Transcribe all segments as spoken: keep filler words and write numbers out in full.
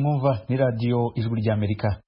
mwumva ni radio Ijwi ry'Amerika.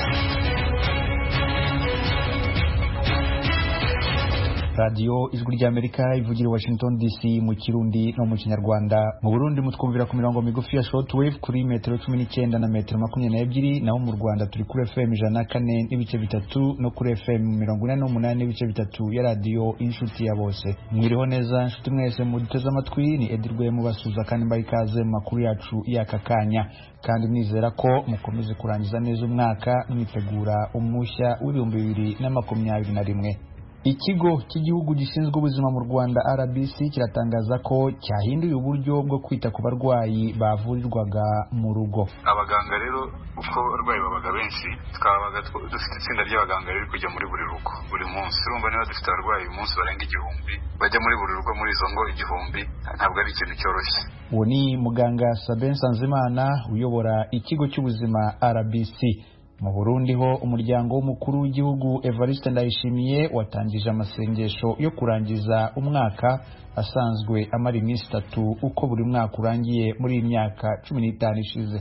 Radio Ijwi ry'Amerika ivugira Washington D C mu Kirundi no mu Kinyarwanda. Mu Burundi mutwumvira ku mirongo migufi ya shortwave kuri metero cumi n'icyenda na metero makumyabiri n'ebyiri, naho mu Rwanda turi kuri F M ijana na kane n'ibice bitatu no kuri F M mirongo ine n'umunani n'ibice bitatu ya radio Inshuti ya Bose. Mwiriho neza nshuti mwese muduteze amatwi, ni Edirwe mubasuza kandi mbaye ikaze mu makuru yacu y'aka kanya, kandi nizera ko mukomeze kurangiza neza umwaka mwitegura umushya w'ibihumbi bibiri na makumyabiri na rimwe. Ikigo cy'igihugu gishinzwe ubuzima mu Rwanda R B C kiratangaza ko cyahinduye uburyo bwo kwita ku barwayi bavurirwaga mu rugo. Abaganga rero uko barwayi babaga benshi, twabaga dufite itsinda ry'abaganga rero kujya muri buri rugo buri munsi. Urumva niba dufite abarwayi uyu munsi barenga igihumbi bajya muri buri rugo muri izo ngo igihumbi, ntabwo ari ikintu cyoroshye. Uwo ni muganga Sabin Sanzimana uyobora ikigo cy'ubuzima R B C. Mu Burundi ho umuryango w'umukuru w'igihugu Evariste Ndayishimiye watangije amasengesho yo kurangiza umwaka asanzwe amara iminsi itatu uko buri mwaka urangiye muri iyi myaka cumi n'itanu ishize.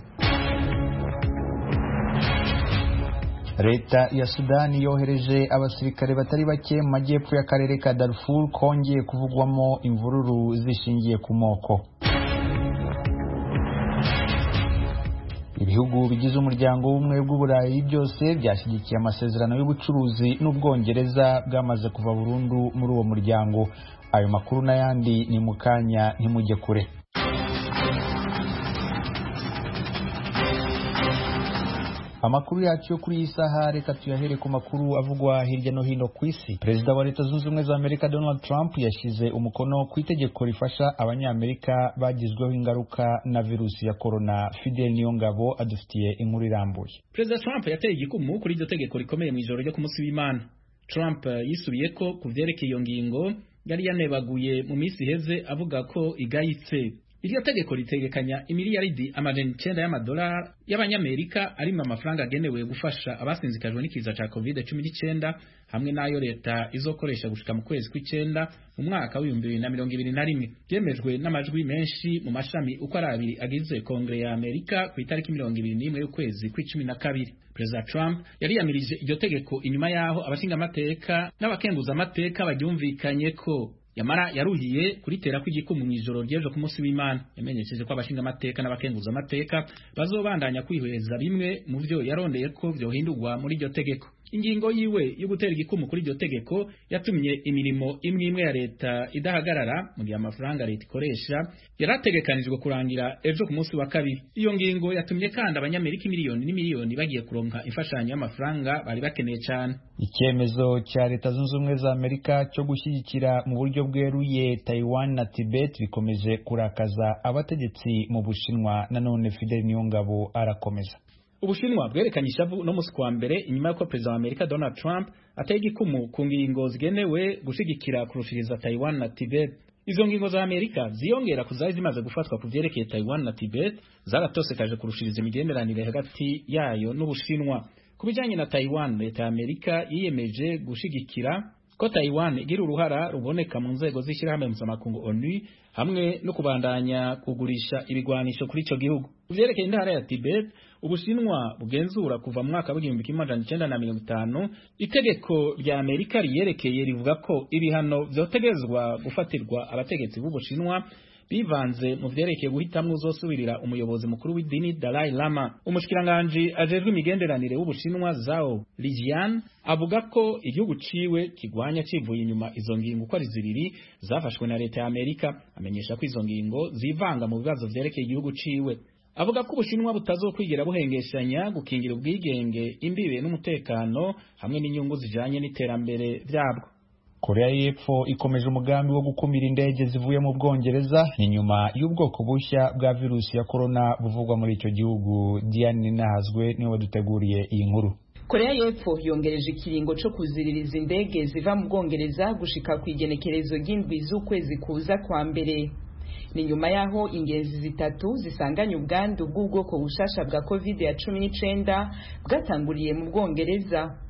Leta ya Sudani yohereje abasirikare batari bake mu majyepfo y'akarere ka Darfur kongeye kuvugwamo imvururu zishingiye ku moko. Ibihugu bigize umuryango w'ubumwe bw'Uburayi byose byashyigikiye amasezerano y'ubucuruzi n'Ubwongereza bwamaze kuva burundu muri uwo muryango. Ayo makuru n'ayandi ni mu kanya, ntimujye kure. Amakuru yacu yo kuri iyi saha reka tuyahere ku makuru avugwa hirya no hino ku isi. Perezida wa Leta Zunze Ubumwe za Amerika Donald Trump yashyize umukono ku itegeko rifasha abanyamerika bagizweho ingaruka na virusi ya corona. Fidel Niyongabo adufitiye inkuru irambuye. Perezida Trump yateye igikumu kuri iryo tegeko rikomeye mu ijoro ryo ku munsi w'Imana. Trump yisubiye ko kuvyerekeye iyo ngingo yari yanebaguye mu minsi iheze avuga ko igayitse. Iryo tegeko ritegekanya imiliyaridi amajana icenda y'amadolari y'abanyamerika arimo amafaranga agenewe gufasha abasinzikajwe n'ikiza ca covid cumi n'icyenda hamwe n'ayo leta izokoresha gushika mu kwezi kw'icenda mu mwaka w'ibihumbi bibiri na mirongo ibiri na rimwe. Byemejwe n'amajwi menshi mu mashami uko ari abiri agize Kongere ya Amerika ku itariki mirongo ibiri n'imwe y'ukwezi kw'icumi na kabiri. Perezida Trump yari yamirije iryo tegeko inyuma yaho abashinga amateka n'abakenguza amateka baryumvikanye ko yamara yaruhiye kuritera kw'igikumu mu ijoro ry'ejo ku munsi w'Imana. Yamenyesheje ko abashinga amateka n'abakenguza amateka bazobandanya kwihweza bimwe mu byo yarondeye ko byohindurwa muri iryo tegeko. Ingingo yiwe yo gutera igikumu kuri iryo tegeko yatumye imirimo imwe imwe ya leta idahagarara mu gihe amafaranga leta ikoresha yarategekanijwe kurangira ejo ku munsi wa kabiri. Iyo ngingo yatumye kandi abanyamerika miliyoni n'imiliyoni bagiye kuronka imfashanyo y'amafaranga bari bakeneye cyane. Icyemezo cya Leta Zunze Ubumwe za Amerika cyo gushyigikira mu buryo bweruye Taiwan na Tibet bikomeje kurakaza abategetsi mu Bushinwa. Nanone Fidel Niyongabo arakomeza. Ubushinwa bwerekanye ishavu no musi kwa mbere inyuma y'uko Perezida wa Amerika Donald Trump ateye igikumu ku ngingo zigenewe gushigikira kurushiriza Taiwan na Tibet. Izo ngingo za Amerika ziyongera kuzari zimaze gufatwa ku vyerekeye Taiwan na Tibet zaratosekaje kurushiriza imigenderanire hagati yayo n'Ubushinwa. Ku bijanye na Taiwan, leta ya Amerika yiyemeje gushigikira ko Taiwan igira uruhara ruboneka mu nzego z'ishyirahamwe mpuzamakungu O N U hamwe no kubandanya kugurisha ibigwanisho kuri ico gihugu. Kuvyerekeye intara ya Tibet, Ubushinwa bugenzura kuva mu mwaka w'igihumbi kimwe amajana icenda na mirongo itanu. Itegeko rya Amerika riyerekeye rivuga ko ibihano vyotegezwa gufatirwa abategetsi b'Ubushinwa bivanze mu vyerekeye guhitamwo uzosubirira umuyobozi mukuru w'idini Dalai Lama. Umushikiranganje ajejwe imigenderanire w'Ubushinwa Zhao Lijian avuga ko igihugu ciwe kigwanya civuye inyuma izo ngingo ko ari zibiri zafashwe na leta ya Amerika. Amenyesha ko izo ngingo zivanga mu bibazo vyerekeye igihugu ciwe. Avuga ko Ubushinwa butazokwigira buhengeshanya gukingira ubwigenge, imbibe n'umutekano hamwe n'inyungu zijanye n'iterambere vyabwo. Korea y'Epfo ikomeje umugambi wo gukumira indege zivuye mu Bwongereza ni nyuma y'ubwoko bushya bwa virusi ya corona buvugwa muri icyo gihugu. Diane Nahazwe niwe waduteguriye iyi nkuru. Korea y'Epfo yongereje ikiringo cyo kuziririza indege ziva mu Bwongereza gushika ku igenekerezo ry'indwi z'ukwezi kuza kwa mbere. Ni nyuma yaho ingenzi zitatu zisanganye ubwandu bw'ubwoko bushasha bwa covid ya cumi n'icyenda bwatanguriye mu Bwongereza.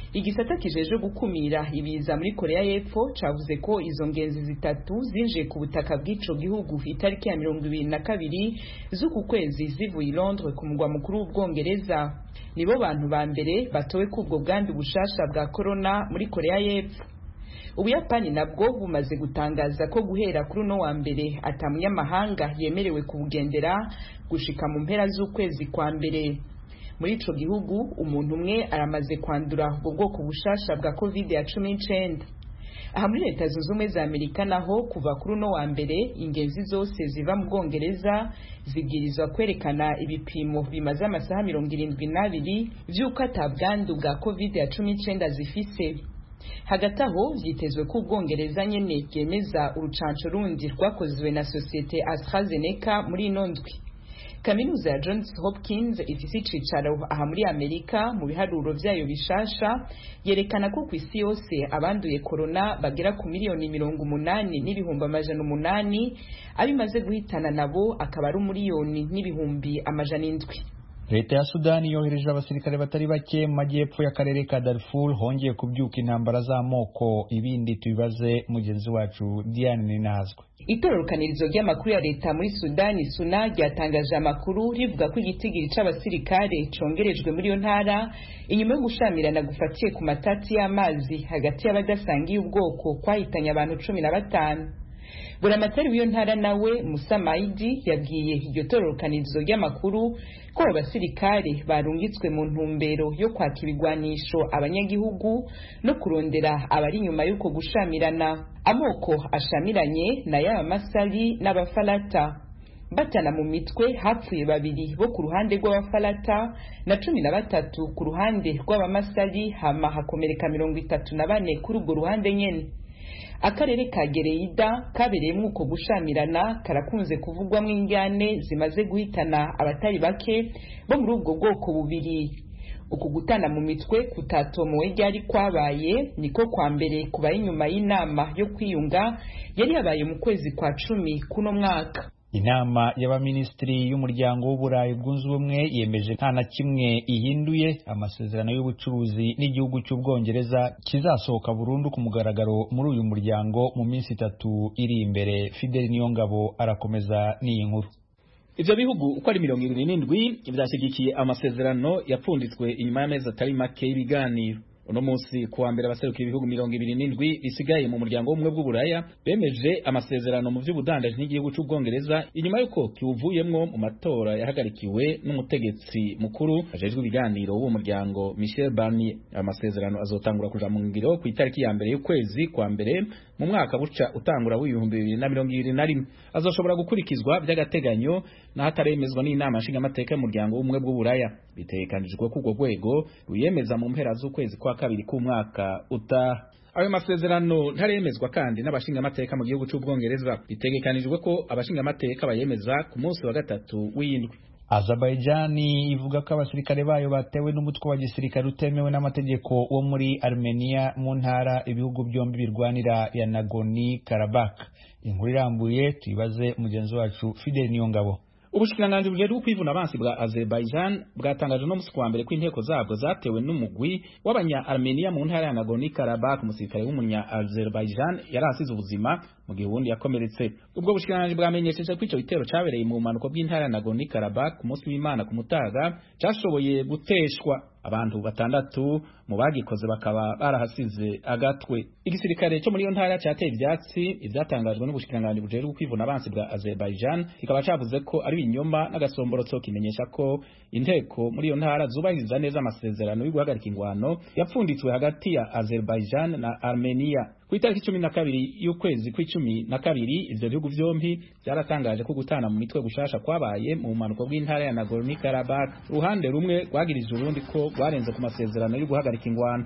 igisata kijeje gukumira ibiza muri Korea y'Epfo cavuze ko izo ngenzi zitatu zinjiye ku butaka bw'ico gihugu itariki ya mirongo ibiri na kabiri z'uku kwezi zivuye i Londres ku mugwa mukuru w'Ubwongereza. Nibo bantu ba mbere batowe kubwo bwandu bushasha bwa corona muri Korea y'Epfo. Ubuyapani nabwo bumaze gutangaza ko guhera kuri uno wa mbere atamunyamahanga yemerewe kubugendera gushika mu mpera z'ukwezi kwa mbere. Muri ico gihugu umuntu umwe aramaze kwandura ubwo bwoko bushasha bwa covid cumi n'icyenda. Aha muri Leta Zunze Ubumwe za Amerika naho kuva kuri uno wa mbere ingenzi zose ziva mu Bwongereza zibwirizwa kwerekana ibipimo bimaze amasaha mirongo irindwi n'abiri vy'uko atabwandu bwa covid cumi n'icyenda zifise. Hagati aho vyitezwe ko Ubwongereza nyene bwemeza urucanco rundi rwakozwe na sosiyete AstraZeneca muri ino ndwi. Kaminuza ya Johns Hopkins ifise icicaro aha muri Amerika mu biharuro vyayo bishasha yerekana ko kw'isi yose abanduye corona bagera ku miliyoni mirongo umunani n'ibihumbi amajana umunani, abimaze guhitana nabo akaba ari umiliyoni n'ibihumbi amajana indwi. Leta ya Sudani yohereje abasirikare batari bake mu majyepfo y'akarere ka Darfur hongeye kubyuka intambara z'amoko. Ibindi tubibaze mugenzi wacu Diane Ninazwe. Itororokanirizo ry'amakuru ya leta muri Sudani Suna ryatangaje amakuru rivuga ko igitigiri c'abasirikare congerejwe muri yo ntara inyuma yo gushamirana gufatiye ku matati y'amazi hagati y'abadasangiye ubwoko kwahitanye abantu cumi na batanu. Buramatari w'iyo ntara nawe Musa Maidi yabwiye iryo tororokanirizo ry'amakuru ko abasirikare barungitswe mu ntumbero yo kwaka ibigwanisho abanyagihugu no kurondera abari nyuma y'uko gushamirana. Amoko ashamiranye na y'abamasari n'abafalata batana mu mitwe hapfuye babiri bo ku ruhande rw'abafalata na cumi na batatu ku ruhande rw'abamasari, hama hakomereka mirongo itatu na bane kuri ubwo ruhande nyene. Akarere ka Gereida kabereyemo uko gushamirana karakunze kuvugwamo ingane zimaze guhitana abatari bake bo muri ubwo bwoko bubiri. Uku gutana mu mitwe kutatomowe ryari kwabaye niko kwa mbere kubaye inyuma y'inama yo kwiyunga yari yabaye mu kwezi kwa cumi kuno mwaka. Inama y'abaministri y'umuryango w'Uburayi bwunze ubumwe yemeje nta na kimwe ihinduye amasezerano y'ubucuruzi n'igihugu cy'Ubwongereza kizasohoka burundu ku mugaragaro muri uyu muryango mu minsi itatu iri imbere. Fidel Niyongabo arakomeza n'iyi nkuru. Ivyo bihugu uko ari mirongo irindwi n'indwi vyashyigikiye amasezerano yapfunditswe inyuma y'amezi atari make y'ibiganiro. Uno munsi kuwa mbere abaserukira ibihugu mirongo ibiri n'indwi bisigaye mu muryango w'umwe bw'Uburaya bemeje amasezerano mu vy'ubudandaji n'igihugu c'Ubwongereza inyuma yuko kiwuvuyemwo mu matora yahagarikiwe n'umutegetsi mukuru ajejwe ibiganiro w'uwo muryango Michel Barnier. Amasezerano azotangura kuja mu ngiro ku itariki ya mbere y'ukwezi kwa mbere mu mwaka buca utangura w'ibihumbi bibiri na mirongo ibiri na rimwe. Azoshobora gukurikizwa by'agateganyo na hataremezwa n'inama nshingamateka y'umuryango w'umwe bw'Uburaya. Bitegekanijwe ko urwo rwego ruyemeza mu mpera z'ukwezi kwa kabiri k'umwaka utaha. Ayo masezerano ntaremezwa kandi n'abashingamateka mu gihugu c'Ubwongereza. Bitegekanijwe ko abashingamateka bayemeza ku munsi wa gatatu w'indwi. Azerbaijan ivuga ko abasirikare bayo batewe n'umutwe wa gisirikare utemewe n'amategeko wo muri Armenia mu ntara ibihugu byombi birwanira ya Nagorno Karabakh. Inkuru irambuye tuyibaze mugenzi wacu Fidel Niyongabo. Ubushikiranganji bujejwe kwivuna abansi bwa Azerbaijan bwatangaje no musi kwa mbere ko inteko zabwo zatewe n'umugwi w'abanya Armenia mu ntara ya Nagorno Karabakh. Umusirikare w'umunya Azerbaijan yarasize ubuzima mu gihe ubundi yakomeretse. Ubwo bushikiranganji bwamenyesheje ko ico gitero cabereye mu manuko bw'intara ya Nagorno Karabakh ku munsi w'Imana ku mutaga cashoboye guteshwa. Abantu batandatu mu bagikoze bakaba barahasize agatwe. Igisirikare cyo muri yo ntara cyateye ivyatsi ivyatangajwe n'ubushikiranganji bujejwe kwivuna abansi bwa Azerbaijan kikaba cavuze ko ari binyoma n'agasomborotso kimenyesha ko inteko muri yo ntara zubahiriza neza amasezerano yo guhagarika ingwano yapfunditswe hagati ya Azerbaijan na Armenia. Ku itariki cumi na kabiri y'ukwezi kw'icumi na kabiri ivyo bihugu vyombi byaratangaje ko gutana mu mitwe gushasha kwabaye mu manuko bw'intara ya Nagorno Karabakh. Uruhande rumwe rwagirije urundi ko rwarenze ku masezerano yo guhagarika ingwano.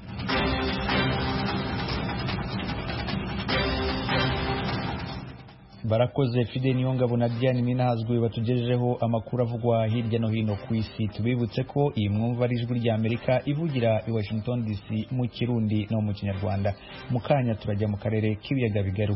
Barakoze Fidel Niyongabo na Diane Ninazwe batugejejeho amakuru avugwa hirya no hino ku isi. Tubibutse ko iyi mwumva ari ijwi rya Amerika ivugira i Washington D C mu Kirundi no mu Kinyarwanda. Mu kanya turajya mu karere k'ibiyaga bigaru.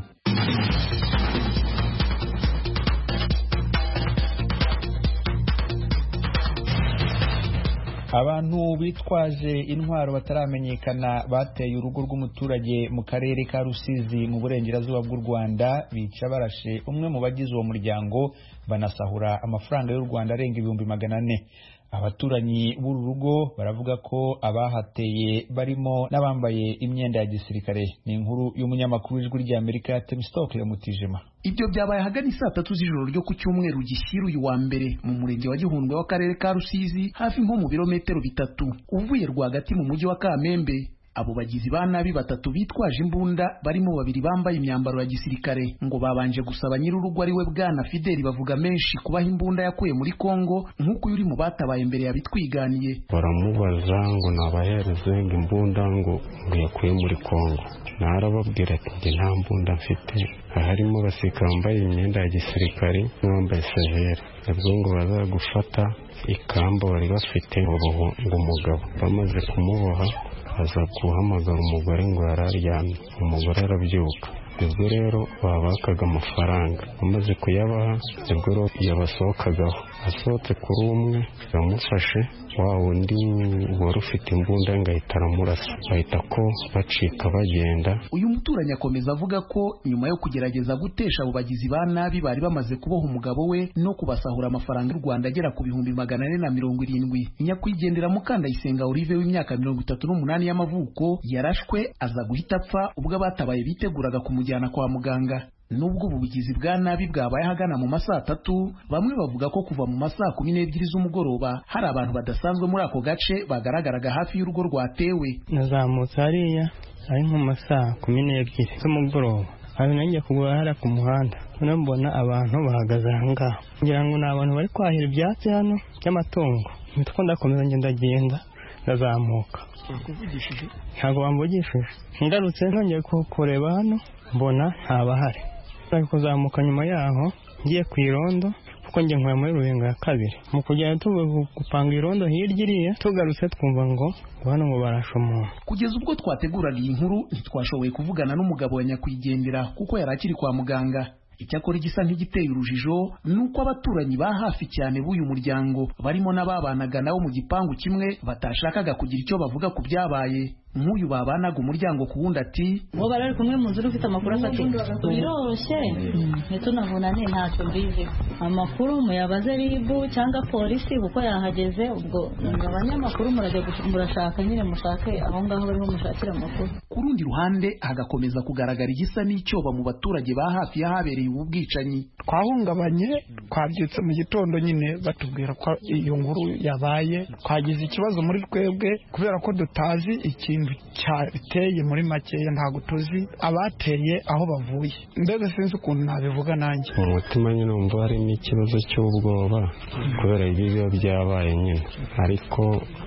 Abantu bitwaje intwaro bataramenyekana bateye urugo rw'umuturage mu karere ka Rusizi mu burengerazuba bw'u Rwanda, bica barashe umwe mu bagize uwo muryango banasahura amafaranga y'u Rwanda arenga ibihumbi magana ane. Abaturanyi b'uru rugo baravuga ko abahateye barimo n'abambaye imyenda ya gisirikare. Ni inkuru y'umunyamakuru w'Ijwi ry'Amerika Temistokle Mutijima. Ibyo byabaye hagati saa tatu z'ijoro ryo ku cyumweru gishyira uyu wa mbere mu murenge wa Gihundwe w'akarere ka Rusizi, hafi nko mu birometero bitatu uvuye rwagati mu mujyi wa Kamembe. Abo bagizi ba nabi batatu bitwaje imbunda barimo babiri bambaye imyambaro ya gisirikare ngo babanje gusaba nyir'urugo ari we Bwana Fideli bavuga menshi kubaha imbunda yakuye muri Kongo, nk'uko uri mu batabaye imbere yabitwiganiye. Baramubaza ngo nabahereze ngo imbunda ngo yakuye muri Kongo. Narababwira ati nta mbunda mfite, harimo abasirikare bambaye imyenda ya gisirikare n'abambaye severe. Nabwo ngo bazagufata ikamba bari bafite uruhu ngo umugabo, bamaze kumuboha aza guhamagara umugore ngo yararyamye. Umugore arabyuka, nibwo rero babakaga amafaranga. Bamaze kuyabaha nibwo yabasohokagaho. Asohotse kuri umwe bamufashe, wa wundi wari ufite imbunda ngahita aramurasa, bahita ko bacika bagenda. Uyu muturanyi akomeza avuga ko nyuma yo kugerageza gutesha abo bagizi ba nabi bari bamaze kuboha umugabo we no kubasahura amafaranga y'u Rwanda agera ku bihumbi magana ane na mirongo irindwi. Nyakwigendera Mukandayisenga Olive w'imyaka mirongo itatu n'umunani y'amavuko yarashwe aza guhita apfa ubwo abatabaye biteguraga kumujyana kwa muganga. Nubwo ubu bugizi bwa nabi bwabaye hagana mu masaa atatu, bamwe bavuga ko kuva mu masaa kumi n'ebyiri z'umugoroba hari abantu badasanzwe muri ako gace bagaragaraga hafi y'urugo rwatewe. Nazamutse hariya ari nko mu masaa kumi n'ebyiri z'umugoroba, hari nanjye kugura hariya ku muhanda, none mbona abantu bahagaze aha ngaha ngira ngo ni abantu bari kwahira ibyatsi hano by'amatungo. Nitwo ndakomeza ngenda genda ndazamuka. Kuvugishije ntabwo bambugishije, ngarutse nongeye kureba hano mbona ntabahari. Ari kuzamuka nyuma yaho ngiye ku irondo kuko njye nkuye muri Rubenga ya kabiri. Mu kugenda tuvuye gupanga irondo hirya iriya, tugarutse twumva ngo hano ngo barashe umuntu. Kugeza ubwo twateguraga iyi nkuru ntitwashoboye kuvugana n'umugabo wa nyakwigendera kuko yari akiri kwa muganga. Icyakora igisa nk'igiteye urujijo nuko abaturanyi ba hafi cyane b'uyu muryango barimo n'ababanaga nabo mu gipangu kimwe batashakaga kugira icyo bavuga ku byabaye. Nk'uyu babanaga umuryango ku wundi ati bo barari kumwe mu nzira ufite amakuru afatika biroroshye ntitunavunane ntacyo mbizi. Amakuru muyabaze ribu cyangwa polisi kuko yahageze, ubwo abanyamakuru murajya murashaka nyine mushake aho ngaho bariho mushakira amakuru. Ku rundi ruhande hagakomeza kugaragara igisa n'icyoba mu baturage ba hafi y'ahabereye ubu bwicanyi. Twahungabanye, twabyutse mu gitondo nyine batubwira ko iyo nkuru yabaye. Twagize ikibazo muri twebwe kubera ko dutazi ikintu cyateye, muri makeya ntabwo tuzi abateye aho bavuye. Mbega sinzi ukuntu nabivuga nanjye. Mu mutima nyine umva hari n'ikibazo cy'ubwoba kubera ibi biba byabaye nyine, ariko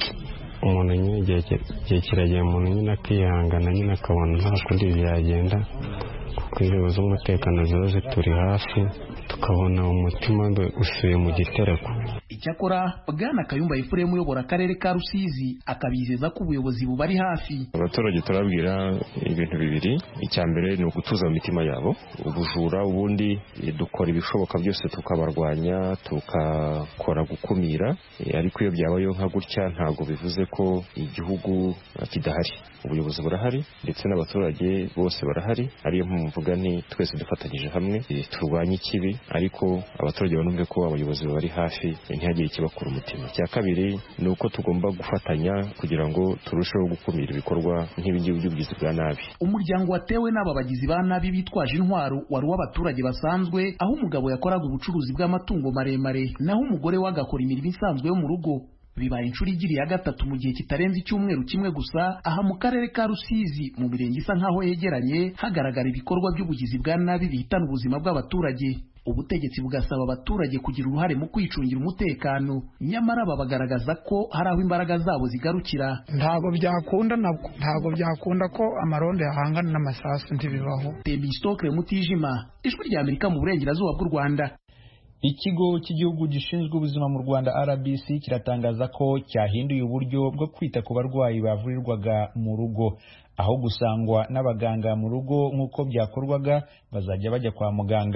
umuntu nyine igihe kiragera umuntu nyine akihangana nyine akabona nta kundi byagenda kuko inzego z'umutekano ziba zituri hafi, tukabona umutima usuye mu gitereko. Icyakora Bwana Kayumba Efuremu uyobora akarere ka Rusizi akabizeza ko ubuyobozi bubari hafi. Abaturage turabwira ibintu bibiri. Icya mbere ni ugutuza imitima yabo, ubujura ubundi dukora ibishoboka byose tukabarwanya, tukakora gukumira, ariko iyo byabayeho nka gutya ntabwo bivuze ko igihugu kidahari. Ubuyobozi burahari ndetse n'abaturage bose barahari, ariyo mvuga nti twese dufatanyije hamwe turwanye ikibi, ariko abaturage banumve ko abayobozi bari hafi ntihagire ikibakura umutima. Cya kabiri ni uko tugomba gufatanya kugira ngo turusheho gukumira ibikorwa nk'ibingibi by'ubugizi bwa nabi. Umuryango watewe n'aba bagizi ba nabi bitwaje intwaro wari uw'abaturage basanzwe, aho umugabo yakoraga ubucuruzi bw'amatungo maremare naho umugore we agakora imirimo isanzwe yo mu rugo. Bibaye inshuro igiriye gatatu mu gihe kitarenze icyumweru kimwe gusa aha mu karere ka Rusizi mu mirenge isa nkaho yegeranye hagaragara ibikorwa by'ubugizi bwa nabi bihitana ubuzima bw'abaturage. Ubutegetsi bugasaba abaturage kugira uruhare mu kwicungira umutekano, nyamara babagaragaza ko hari aho imbaraga zabo zigarukira. Ntabwo byakunda nabwo ntabwo byakunda ko amarondo yahangana n'amasasu ntibibaho. Temistokle Mutijima, Ijwi ry'Amerika mu burengerazuba bw'u Rwanda. Ikigo cy'igihugu gishinzwe ubuzima mu Rwanda R B C kiratangaza ko cyahinduye uburyo bwo kwita ku barwayi bavurirwaga mu rugo, aho gusangwa n'abaganga mu rugo nk'uko byakorwaga bazajya bajya kwa muganga.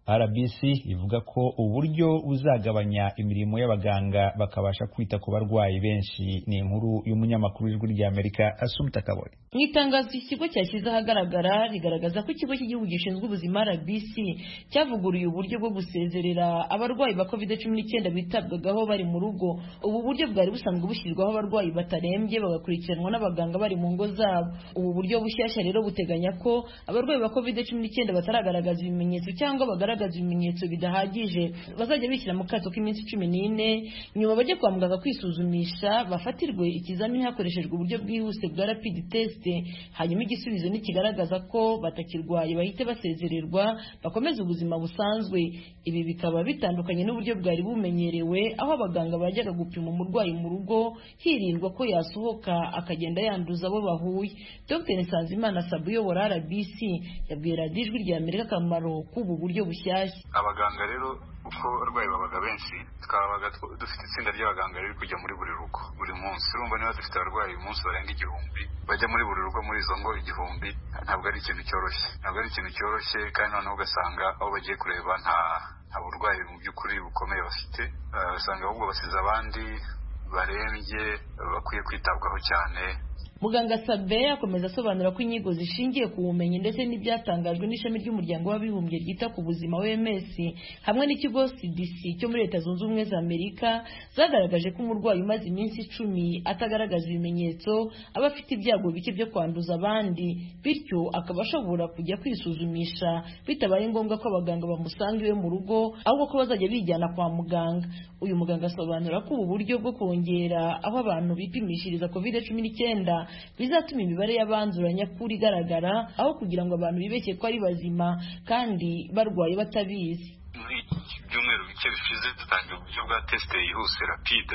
R B C ivuga ko uburyo buzagabanya imirimo y'abaganga bakabasha kwita ku barwayi benshi. Ni inkuru y'umunyamakuru w'ijwi ry'Amerika Asumta Kaboyi. Mu itangazo ikigo cyashyize ahagaragara rigaragaza ko ikigo cy'igihugu gishinzwe ubuzima R B C cyavuguruye uburyo bwo gusezerera abarwayi ba covid cumi n'icyenda bitabwagaho bari mu rugo. Ubu buryo bwari busanzwe bushyirwaho abarwayi batarembye bagakurikiranwa n'abaganga bari mu ngo zabo. Ubu buryo bushyashya rero buteganya ko abarwayi ba covid cumi n'icyenda bataragaragaza ibimenyetso cyangwa bagaragaza ibimenyetso bidahagije bazajya bishyira mu kato k'iminsi cumi n'ine nyuma bajye kwa muganga kwisuzumisha bafatirwe ikizamini hakoreshejwe uburyo bwihuse bwa rapid test, hanyuma igisubizo nikigaragaza ko batakirwaye bahite basezererwa bakomeza ubuzima busanzwe. Ibi bikaba bitandukanye n'uburyo bwari bumenyerewe aho abaganga bajyaga gupima umurwayi mu rugo hirindwa ko yasohoka akagenda yanduza abo bahuye. Dr Nsanzimana Sabu uyobora R B C yabwiye radiyo ijwi ry'Amerika akamaro k'ubu buryo bushyashya. Abaganga rero uko abarwayi babaga benshi twabaga dufite itsinda ry'abaganga riri kujya muri buri rugo buri munsi. Urumva niba dufite abarwayi uyu munsi barenga igihumbi bajya muri buri rugo muri izo ngo igihumbi, ntabwo ari ikintu cyoroshye ntabwo ari ikintu cyoroshye kandi noneho ugasanga aho bagiye kureba nta nta burwayi mu by'ukuri bukomeye bafite, usanga ahubwo basize abandi barembye bakwiye kwitabwaho cyane. Muganga Sabe akomeza asobanura ko inyigo zishingiye ku bumenyi ndetse n'ibyatangajwe n'ishami ry'umuryango w'abibumbye ryita ku buzima O M S hamwe n'ikigo C D C cyo muri Leta Zunze Ubumwe za Amerika zagaragaje ko umurwayi umaze iminsi icumi atagaragaza ibimenyetso aba afite ibyago bike byo kwanduza abandi, bityo akaba ashobora kujya kwisuzumisha bitabaye ngombwa ko abaganga bamusanga iwe mu rugo ahubwo ko bazajya bijyana kwa muganga. Uyu muganga asobanura ko ubu buryo bwo kongera aho abantu bipimishiriza covid cumi n'icyenda bizatuma imibare y'abandura nyakuri igaragara aho kugira ngo abantu bibeshye ko ari bazima kandi barwaye batabizi. Muri byumweru bike bishize dutangiye uburyo bwa test yihuse rapide,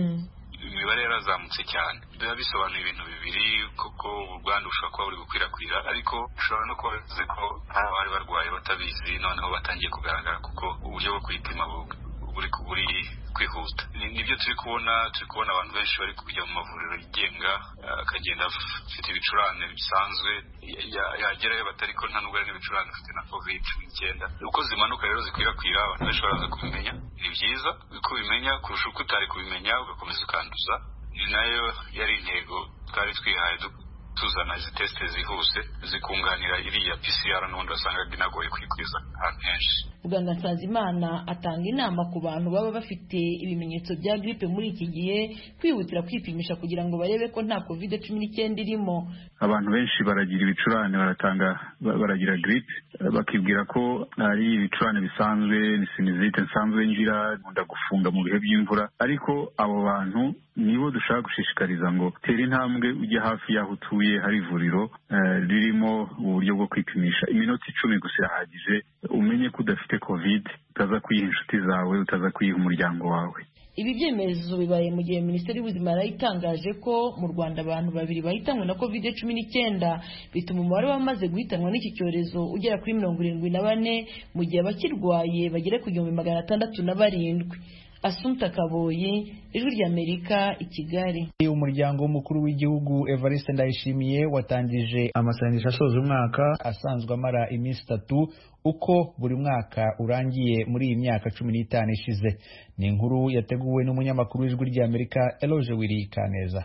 imibare yarazamutse cyane. Biba bisobanuye ibintu bibiri, kuko ubwandu bushobora kuba buri gukwirakwira ariko ushobora no kuba bivuze ko bari barwaye batabizi noneho batangiye kugaragara kuko uburyo bwo kwipima buri buri kwihuta. Nibyo turi kubona turi kubona abantu benshi bari kujya mu mavuriro yigenga akagenda afite ibicurane bisanzwe yagerayo batari ko nta nubwo ari n'ibicurane afite na covid cumi n'icyenda. Uko zimanuka rero zikwirakwira abantu benshi baraza kubimenya. Ni byiza uko ubimenya kurusha uko utari kubimenya ugakomeza ukanduza. Ni nayo yari intego twari twihaye tuzana izi teste zihuse zikunganira iriya P C R n'ubundi wasangaga inagoye kwikwiza ahantu henshi. Muganga Nsanzimana atanga inama ku bantu baba bafite ibimenyetso bya gripe muri iki gihe kwihutira kwipimisha kugira ngo barebe ko nta covid cumi n'icyenda irimo. Abantu benshi baragira ibicurane baratanga baragira gripe bakibwira ko ari ibicurane bisanzwe ni sinizite nsanzwe ngira nkunda gufunga mu bihe by'imvura, ariko abo bantu nibo dushaka gushishikariza ngo tera intambwe ujye hafi y'aho utuye hari ivuriro ririmo uburyo bwo kwipimisha. Iminota icumi gusa irahagije umenye ko udafite covid, utaza kuyiha inshuti zawe, utaza kuyiha umuryango wawe. Ibi byemezo bibaye mu gihe Minisiteri y'Ubuzima yarayitangaje ko mu Rwanda abantu babiri bahitanwe na covid cumi n'icyenda bituma umubare wamaze guhitanwa n'iki cyorezo ugera kuri mirongo irindwi na bane mu gihe abakirwaye bagera ku gihumbi magana atandatu na barindwi. Asumta Kaboyi, Ijwi ry'Amerika, i Kigali. Umuryango w'umukuru w'igihugu Evariste Ndayishimiye watangije amasengesho asoza umwaka asanzwe amara iminsi itatu uko buri mwaka urangiye muri iyi myaka cumi n'itanu ishize. Ni inkuru yateguwe n'umunyamakuru w'Ijwi ry'Amerika Eloge Wiri Kaneza.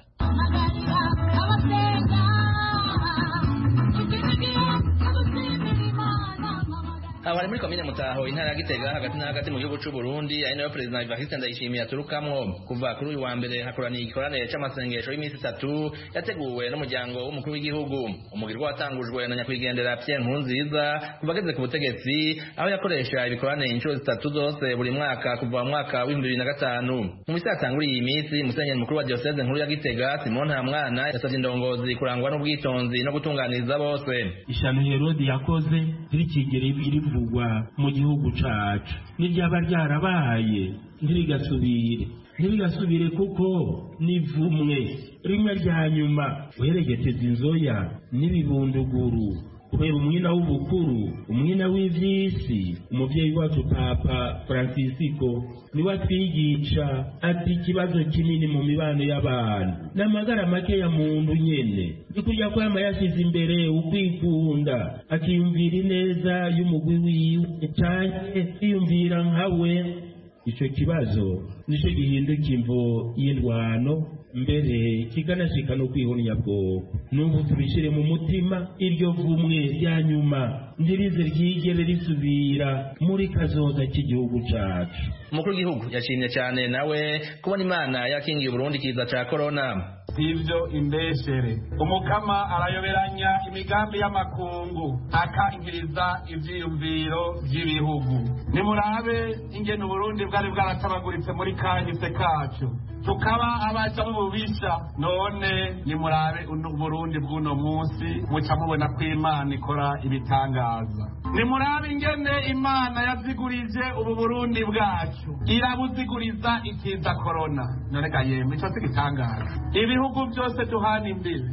Abari muri komine Mutaho intara ya Gitega hagati na hagati mu gihugu cy'u Burundi ari nayo President Evariste Ndayishimiye aturukamwo. Kuva kuri uyu wa mbere hakoraniye ikoraniro c'amasengesho y'iminsi itatu yateguwe n'umuryango w'umukuru w'igihugu. Umugirwa watangujwe na nyakwigendera Pierre Nkurunziza kuva ageze ku butegetsi aho yakoresha ibikoraniro inshuro zitatu zose buri mwaka kuva mu mwaka w'ibihumbi bibiri na gatanu. Mu misi yatanguriye iyi minsi Musenyeri mukuru wa Diocese nkuru ya Gitega Simon Ntamwana yasavye indongozi kurangwa n'ubwitonzi no gutunganiriza bose. Ishano Herode yakoze zirikigere iri mu gihugu cacu n'iryaba ryarabaye ntirigasubire ntirigasubire kuko nivumwe rimwe rya nyuma weregeteza inzoya n'ibibunduguru kubera umwina w'ubukuru umwina w'ivyisi umuvyeyi wacu papa Francisco niwe atwigisha ati ikibazo kinini mu mibano y'abantu n'amagara make ya muntu nyene ikurya kwama yashize imbere ukwikunda akiyumvira ineza y'umugwi wiwe canke yiyumvira nkawe. Ico kibazo nico gihinduka imvo y'indwano mbere kiganashika no kwihonya bwoko. N'ubu tubishire mu mutima iryo vumwe rya nyuma ndirize ryigere risubira muri kazoza k'igihugu cacu. Umukuru w'igihugu yashimye cyane nawe kubona Imana yakingiye Burundi kiza ca corona. Sivyo imbeshere umukama arayoberanya imigambi y'amakungu akangiriza ivyiyumviro vy'ibihugu. Nimurabe ingene Burundi bwari bwaratabaguritse muri kahise kacu tukaba abaca b'ububisha, none nimurabe Burundi bw'uno munsi muca mubona ko Imana ikora ibitangaza. Nimurabe ingene Imana yazigurije ubu Burundi bwacu irabuziguriza ikiza corona. None ga yemwe ico sigitangaza. Ibihugu byose tuhana imbibi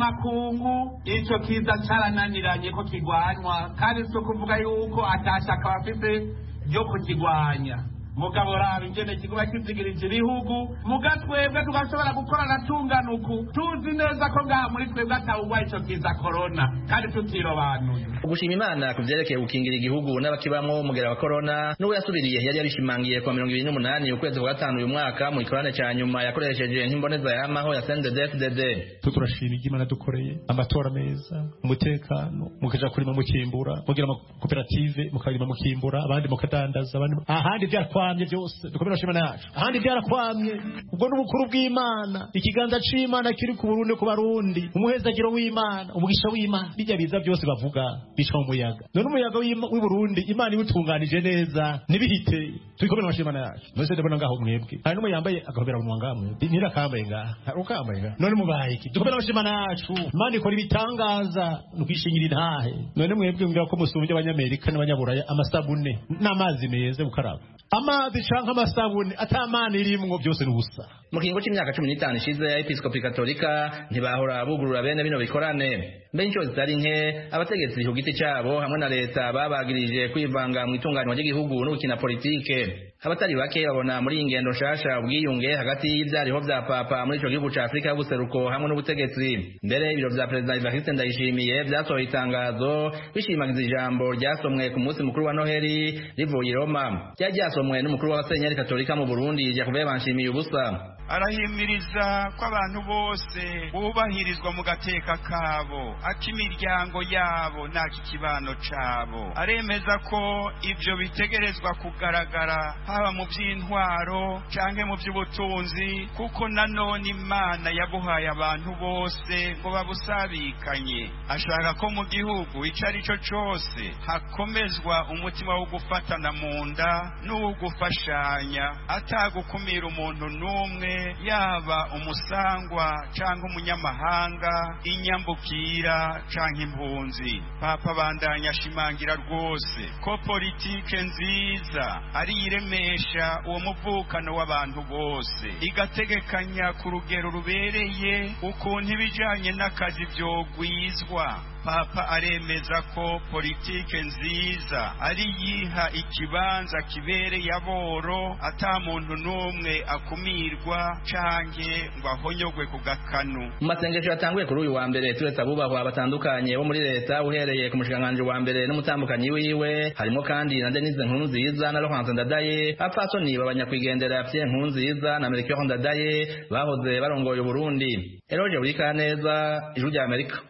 amakungu ico kiza carananiranye ko kigwanywa, kandi so kuvuga yuko atashaka bafite byo kukigwanya. Mugabo raba ingene kiguba kizigirije ibihugu mugatwebwe tugashobora gukorana tunganuku tuzi neza ko ngaha muri twebwe atawugwa ico kiza corona kandi tutirobanuye. Ugushima Imana kuvyerekeye gukingira igihugu n'abakibamwo umugera wa corona n'uwo yasubiriye yari yarishimangiye kwa mirongo ibiri n'umunani ukwezi kwa gatanu uyu mwaka mu ikorane ca nyuma yakoresheje nk'imboneza yamaho ya C N D D F D D. Turashima Imana dukoreye amatora meza, umutekano, mukaja kurima mukimbura, mugira amakoperative mukarima mukimbura, abandi mukadandaza, abandi ahandi byatwamye byose dukomera shimana yacu, ahandi byarakwamye. Ubwo n'ubukuru bw'Imana, ikiganza c'Imana kiri ku Burundi ku Barundi, umuhezagiro w'Imana, umugisha w'Imana, bijya biza byose bavuga bica umuyaga. None umuyaga w'i Burundi Imana iwutunganije neza nibihite tubikomera shimana yacu. Nose ndabona ngaho mwebwe hari n'umu yambaye agahobera mu ngamwe nira kambaye ngaha ukambaye ngaha. None mubaye iki dukomera shimana yacu, Imana ikora ibitangaza nukwishingira intahe. None mwebwe ngira ko musumbye abanyamerika n'abanyaburaya amasabune n'amazi meza gukaraba, amazi canke amasabune atamana irimwo byose n'ubusa. Mu kiringo c'imyaka cumi n'itanu ishize ya Episkopi Katolika ntibahora bugurura bene bino bikorane. Mbe inshuro zitari nke abategetsi ku giti cabo hamwe na leta babagirije kwivanga mu itunganywa ry'igihugu no gukina politike. Abatari bake babona muri ingendo nshasha ubwiyunge hagati y'ivyariho vya papa muri ico gihugu ca Afrika y'ubuseruko hamwe n'ubutegetsi. Mbere ibiro vya Perezida Evariste Ndayishimiye vyasohoye itangazo bishimagiza ijambo ryasomwe ku munsi mukuru wa Noheli rivuye i Roma. Ryari ryasomwe n'umukuru w'abasenyeri Katolika mu Burundi Jacob Banshimiye ubusa. Arahimiriza ko abantu bose bubahirizwa mu gateka kabo, akimiryango yabo n'akikibano cabo. Aremeza ko ivyo bitegerezwa kugaragara haba mu by'intwaro canke mu by'ubutunzi, kuko nanone Imana yabuhaye abantu bose ngo babusabikanye. Ashaka ko mu gihugu ico ari cyo cose hakomezwa umutima wo gufatana mu nda n'uwo gufashanya, atagukumira umuntu n'umwe, yaba umusangwa canke umunyamahanga, inyambukira canke impunzi. Papa bandanya ashimangira rwose ko politike nziza ari iremesha uwo muvukano w'abantu bose, igategekanya ku rugero rubereye ukuntu ibijanye n'akazi vyogwizwa. Papa aremeza ko politike nziza ari yiha ikibanza kibereye aboro, ata muntu n'umwe akumirwa canke ngo ahonyogwe ku gakanu. Mu masengesho yatanguye kuri uyu wa mbere turetse abubahwa batandukanye bo muri leta uhereye ku mushikiranganji wa mbere n'umutambukanyi wiwe, harimo kandi na Denise Nkurunziza na Laurent Ndadaye, abapfasoni b'abanyakwigendera Pierre Nkurunziza na Melchior Ndadaye bahoze barongoye Burundi. Eroje Burikaneza, Ijwi rya Amerika.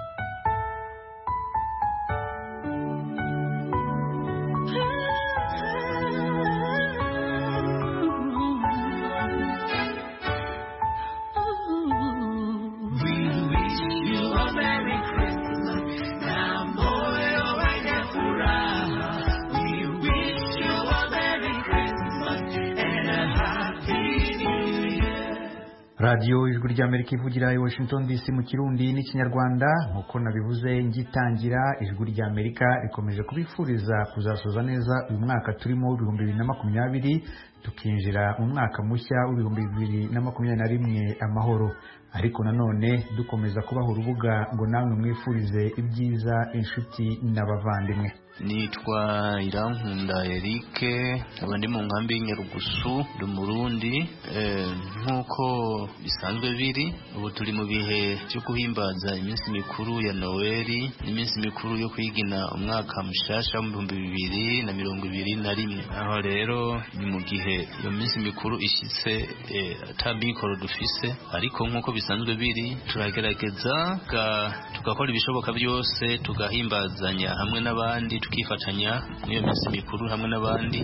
Radio Ijwi ry'Amerika ivugira i Washington D C mu Kirundi n'Ikinyarwanda. Nkuko nabivuze ngitangira, Ijwi ry'Amerika rikomeje kubifuriza kuzasoza neza uyu mwaka turimo ibihumbi bibiri na makumyabiri. tukinjira mu mwaka mushya w'ibihumbi bibiri na makumyabiri na rimwe amahoro. Ariko nanone dukomeza kubaha urubuga ngo namwe mwifurize ibyiza inshuti n'abavandimwe. Nitwa Irankunda Eric, abandi mu nkambi y'Inyarugusu ndi Murundi. Eh, nkuko bisanzwe biri ubu turi mu bihe cyo guhimbaza iminsi mikuru ya Noeli n'iminsi mikuru yo kwigina umwaka mushasha mu bihumbi bibiri na mirongo ibiri na rimwe. Aho rero ni mu gihe iyo minsi mikuru ishitse eh, atabikoro dufise, ariko nkuko bisanzwe biri turagerageza tugakora ibishoboka byose tugahimbazanya hamwe n'abandi, tukifatanya n'iyo minsi mikuru hamwe n'abandi.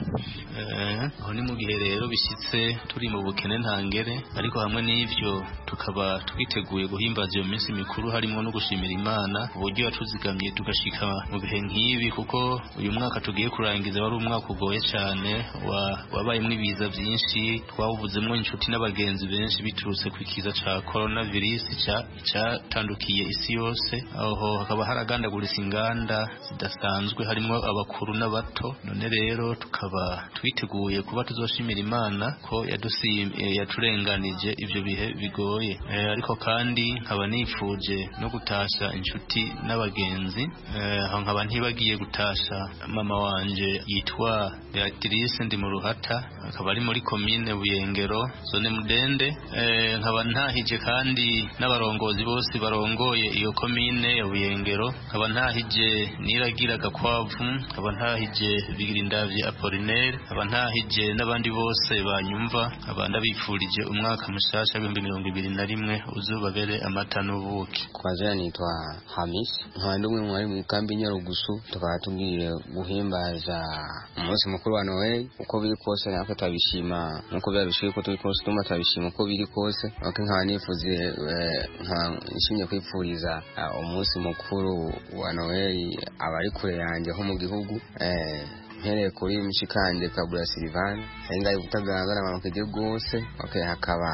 Eh, aho ni mu gihe rero bishyitse turi mu bukene ntangere, ariko hamwe n'ivyo tukaba twiteguye guhimbaza iyo minsi mikuru, harimo no gushimira Imana uburyo yatuzigamye tugashika mu bihe nk'ibi, kuko uyu mwaka tugiye kurangiza wari umwaka ugoye cyane, wabayemo ibiza byinshi, twawubuzemo inshuti n'abagenzi benshi biturutse ku ikiza ca coronavirus cyatandukiye isi yose. Aho hakaba haragandaguritse inganda zidasanzwe, harimo abakuru n'abato. None rero tukaba twiteguye kuba tuzoshimira Imana ko yadusimye yaturenganije ivyo bihe bigoye. E, ariko kandi nkaba nifuje no gutasha inshuti n'abagenzi. Aho e, nkaba ntibagiye gutasha mama wanje yitwa Beatrice ndi mu Ruhata, akaba ari muri commune Buyengero zone Mudende. E, nkaba ntahije kandi n'abarongozi bose barongoye iyo commune ya Buyengero, nkaba ntahije niragira Gakwavu, nkaba ntahije Bigirindavye Apollinaire, nkaba ntahije n'abandi bose banyumva, abanda bifurije umwaka mushasha w'ibihumbi mirongo ibiri na rimwe uzubabere amata n'ubuki. Kwazira nitwa Hamis, nkaba ndi umwe mu bari mu kambi Nyarugusu. Tukaba tugiye guhimbaza umunsi mukuru wa Noel. Uko biri kose natwe twabishima, nkuko byarushiye ko turi kose tuma twabishima uko biri kose. Ariko nkaba nifuze nka nshimye kwipfuriza umunsi mukuru wa Noel abari kure yanjye ho mu gihugu. eh Ntere kuri mshikanje kabula Silvan henga ubutagaragara amakeje gose. Okay, hakaba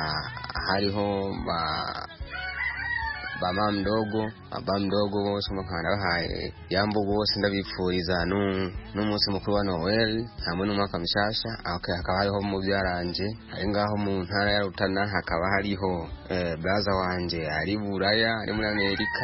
hariho ba bama mdogo aba mdogo bose mukana bahaye yambo bose ndabipfuriza no n'umunsi mukuru wa Noel hamwe n'umwaka mushasha. Okay, hakaba hariho mu byaranje ari ngaho mu ntara ya Rutana, hakaba hariho eh braza wanje ari Buraya ari muri Amerika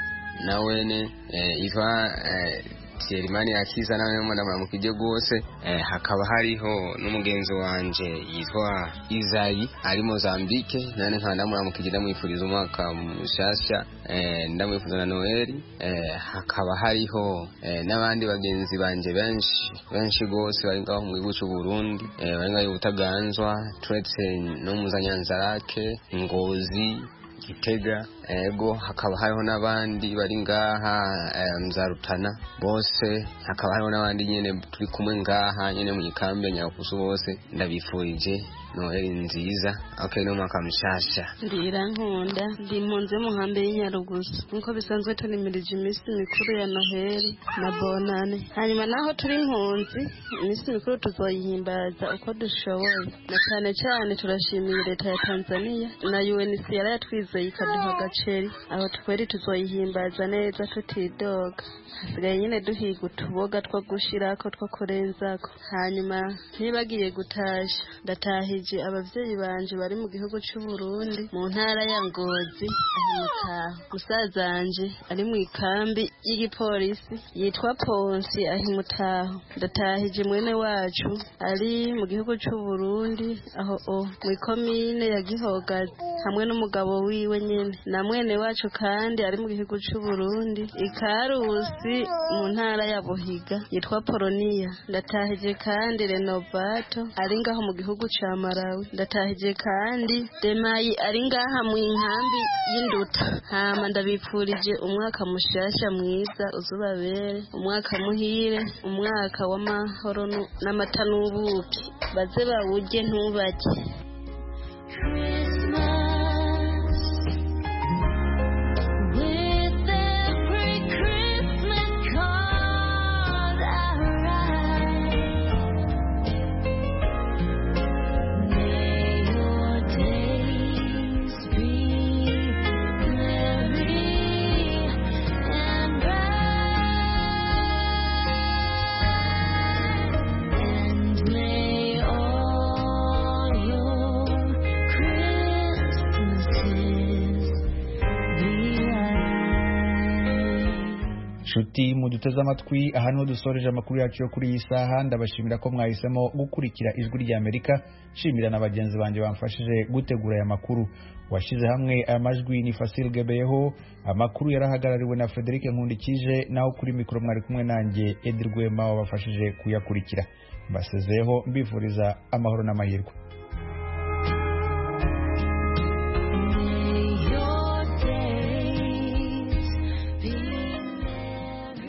nawene eh iva eh Tierimani akiza nawe mwana mukije gose. Eh, hakaba hariho n'umugenzi wanje yitwa Izayi ari Mozambique, nane nkaba ndamukije ndamwifuriza umwaka mushasha eh ndamwifuza na Noel. Eh, hakaba hariho eh, n'abandi bagenzi banje benshi benshi gose bari ngaho mu gihugu cy'u Burundi, eh, bari ngaho Butaganzwa, Twetse no Muzanyanzarake, Ngozi, Gitega. Ego hakaba hariho n'abandi bari ngaha mzarutana bose, hakaba hariho n'abandi nyene turi kumwe ngaha nyene mu gikambe Nyarugusu, bose ndabifurije Noel nziza. Okay, no mwaka mushasha. Ndira nkunda ndi munze mu nkambe y'Inyarugusu, nkuko bisanzwe tunimirije iminsi mikuru ya Noel na Bonane. Hanyuma naho turi impunzi, iminsi mikuru tuzoyihimbaza uko dushoboye, na cyane cyane turashimira leta ya Tanzania na U N C R yatwizeye ikaduha agaceri, aho tweri tuzoyihimbaza neza tutidoga. Hasigaye nyine duhiga utuboga two gushirako two kurenzako. Hanyuma ntibagiye gutasha, ndatahije abavyeyi banje bari mu gihugu cy'u Burundi mu ntara ya Ngozi ahimutaho. Musazanje ari mu ikambi y'igipolisi yitwa Ponsi ahimutaho. Ndatahije mwene wacu ari mu gihugu cy'u Burundi aho o mu komine ya Gihogazi hamwe n'umugabo wiwe nyene, na mwene wacu kandi ari mu gihugu cy'u Burundi Ikarusi mu ntara ya Buhiga yitwa Polonia. Ndatahije kandi Renovato ari ngaho mu gihugu ca Malawi. Ndatahije kandi Demayi ari ngaha mu inkambi y'Induta. Hama ndabipfurije umwaka mushasha mwiza uzubabere umwaka muhire, umwaka w'amahoro n'amata n'ubuki, baze bawurye ntubake. May all nshuti muduteze amatwi aha niho dusoreje amakuru yacu yo kuri iyi saha. Ndabashimira ko mwahisemo gukurikira ijwi ry'Amerika. Shimira na bagenzi banjye bamfashije gutegura aya makuru. Washize hamwe aya majwi ni Fasil Gebeyeho. Amakuru yarahagarariwe na Frederic Nkundikije, naho kuri mikoro mwari kumwe nanjye Edir Rwema wabafashije kuyakurikira. Mbasezeho mbifuriza amahoro n'amahirwe.